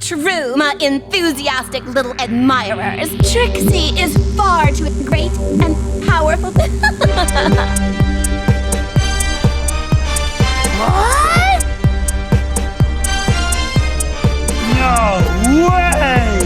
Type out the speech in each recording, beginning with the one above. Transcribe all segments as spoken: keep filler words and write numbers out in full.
true, my enthusiastic little admirers. Trixie is far too great and powerful. What? No way!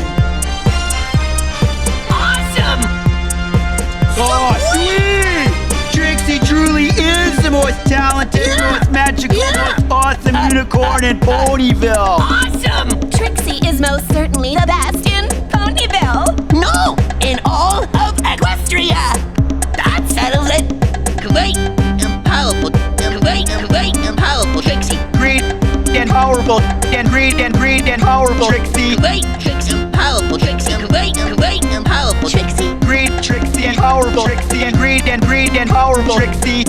Awesome! Oh, sweet! Trixie truly is the most talented, Yeah. most magical, Yeah. most awesome unicorn in Ponyville. Awesome! Trixie is most certainly the best in Ponyville. No, in all of Equestria. That settles it. Great and powerful, and great and great and powerful Trixie. Great and powerful, and great and great and powerful Trixie. Great Trixie and powerful Trixie, and great and great and powerful Trixie. Great Trixie and powerful Trixie, and great and great and powerful Trixie.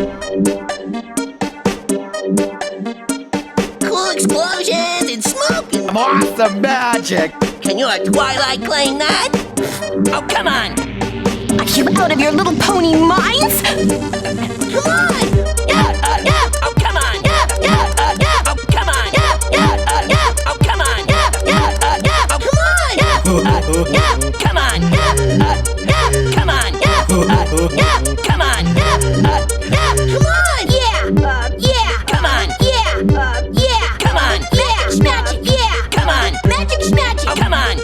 Cool explosions and smoke. And Awesome magic. can your Twilight claim that? Oh, come on. Are you out of your little pony minds? Come on. Yeah, uh, yeah. Oh, come on. Yeah, yeah, uh, yeah. Oh, come on. Yeah, yeah, uh, yeah. Oh, come on. Yeah, yeah, uh, yeah. Oh, come on. Yeah, uh, yeah. Come on. Yeah, uh, yeah. Come on. Yeah, uh, yeah. Come on. Yeah, uh, yeah. Come on. Yeah, uh, yeah, Come on. yeah, uh, yeah. Come on. Magic, magic, yeah. Come on. Magic, magic. Oh, come on.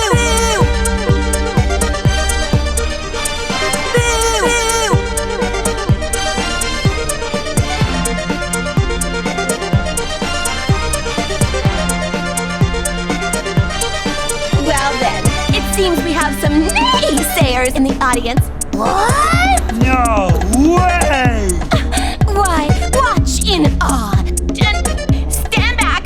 Well then, it seems we have some naysayers in the audience. What? No way! Why, watch in awe. And stand back.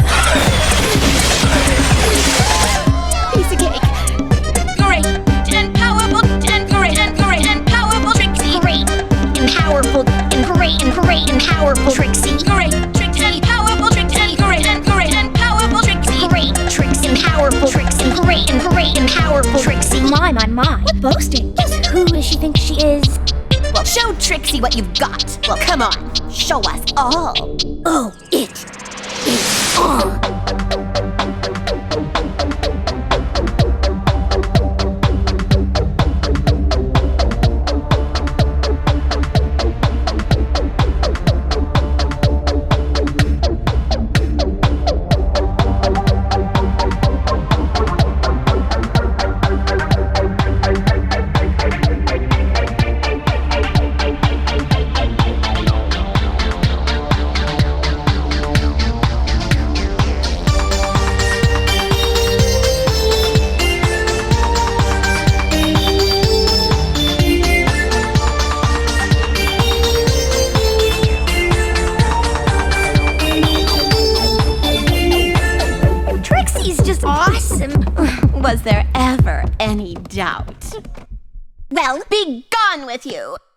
Piece of cake. Great and powerful and great and great and powerful Trixie. Great and powerful and great and great and powerful Trixie. Great Trixie and powerful Trixie and great and great and powerful Trixie. Great Trixie and powerful Trixie and great and great and powerful Trixie. My, my, my. What boasting? Just who does she think she is? Well, show Trixie what you've got. Well, come on, show us all. Oh, it is on. Trixie's just awesome. Was there ever any doubt? Well, be gone with you.